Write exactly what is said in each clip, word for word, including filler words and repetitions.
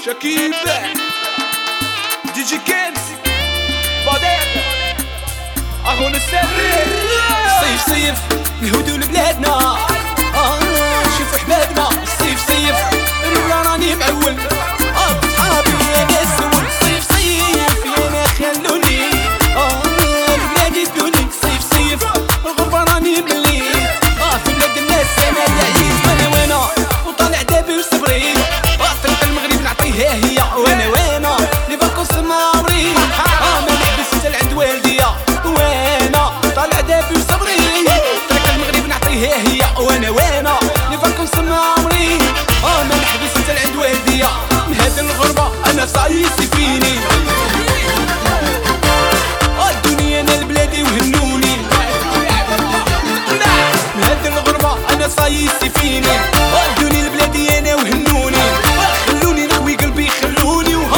شكيب دي جي كنز بعدين اهو نستمر. صيف صيف نهودو لبلادنا، آه نشوفو حبابنا. صيف صيف نقول راني معول، آه صحابي انا السول. صيف صيف يانا خلوني، آه لبلادي دوني. صيف صيف الغربة راني ملي، آه في بلاد الناس انا يعيش. وانا وانا وطالع دابي وصبري، آه طريق المغرب نعطيها هي. وانا وانا لي فاكونس ما عمري، آه ما نحبس حتى لعند والديا. وانا طالع دابي وصبري، طريق المغرب نعطيها هي. وانا وانا لي فاكونس ما عمري، آه ما نحبس حتى لعند والديا. من هاد الغربة انا صايصي فيني، آه الدنيا انا لبلادي وهنوني. من هاد الغربة انا صايصي فيني، آه الدنيا لبلادي انا وهنوني. خلوني نخوي قلبي خلوني وها.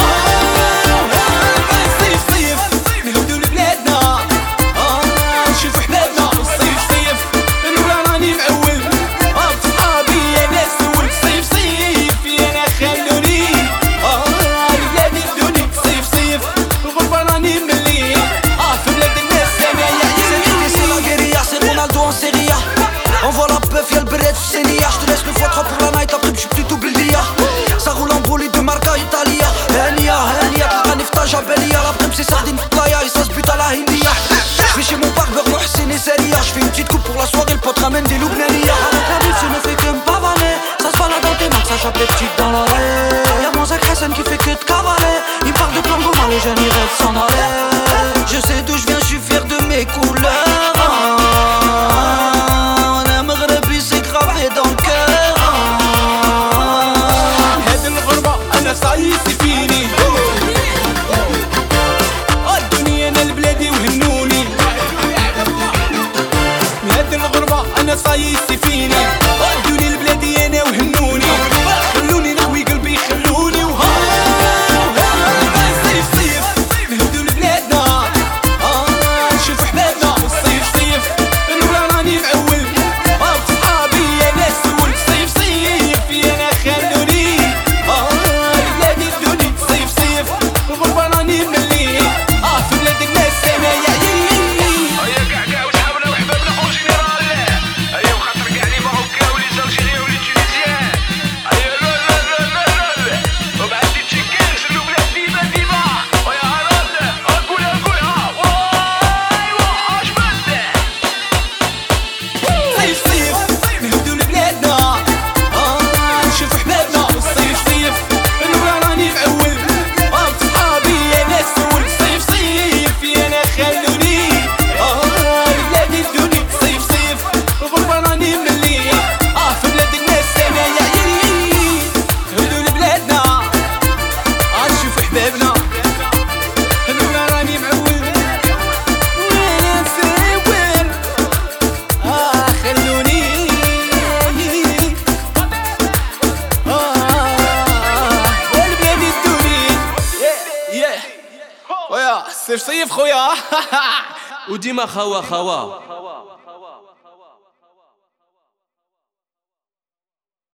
صيف صيف نهودو لبلادنا، آه نشوفو حبابنا. صيف صيف نقول راني معول، آه بصحابي انا سول. صيف صيف يانا خلوني، آه لبلادي دوني. صيف صيف الغربة راني ملي، آه في بلاد الناس انا يعيش. C'est la guérilla, c'est Ronaldo en Serie A. On voit la peuf, y'a le beret du Sénia. Je te laisse le fois trois pour la night, après je suis plutôt Bildia. Ça roule en bolide de marca Italia. Hania, Hania, تلقاني في طاجة بالية. La prime c'est sardine في playa, et ça se bute à la Hindia. J'vais chez mon barbeur, Mohsen et Seria. J'fais une petite coupe pour la soirée, le pote ramène des Loubnania. Avec la vie, tu ne fais que me pavaner. Ça se balade dans tes mains, ça chope les petites dans l'oreille. Y'a mon Zach Hassan qui fait que de cavaler. Il parle de plan gourmand, les jeunes ils rêvent s'en aller. Je sais d'où je viens, je suis fier de mes couleurs. On est maghrebi, c'est gravé dans le cœur. هاد الغربة أنا صايصي فيني، آه الدنيا أنا لبلادي وهنوني. هاد الغربة أنا صايصي فيني، آه الدنيا لبلادي أنا وهنوني. خلوني نخوي قلبي خلوني وها. صيف صيف نهودو لبلادنا، آه نشوفو حبابنا. صيف صيف نقول راني معول، آه بصحابي أنا سول. صيف صيف يانا خلوني، آه لبلادي دوني. صيف صيف الغربة راني ملي، آه في بلاد الناس أنا يعيش. هيا كاع كاع وصحابنا وحبابنا اون جينيرال. هيا وخاطر كاع لي ماروكان ولي زالجيريان ولي تونيزيان. هيا لا لا لا لا لا وبعد دي جي كنز البلاد ديما ديما. ويا هلال قولها قولها واي وا اش بده. صيف صيف نهودو لبلادنا، آه نشوفو حبابنا. صيف صيف نقول راني معول، آه بصحابي أنا سول. صيف صيف يانا خلوني، آه لبلادي دوني. صيف صيف الغربة راني ملي، آه في بلاد الناس أنا يعيش. نهودو لبلادنا، آه نشوفو حبابنا. نقول راني معول وأنا ساول، آه خلوني، آه والبلاد الدوني. ياه ويا صيف صيف خويا. وديما خوا خوا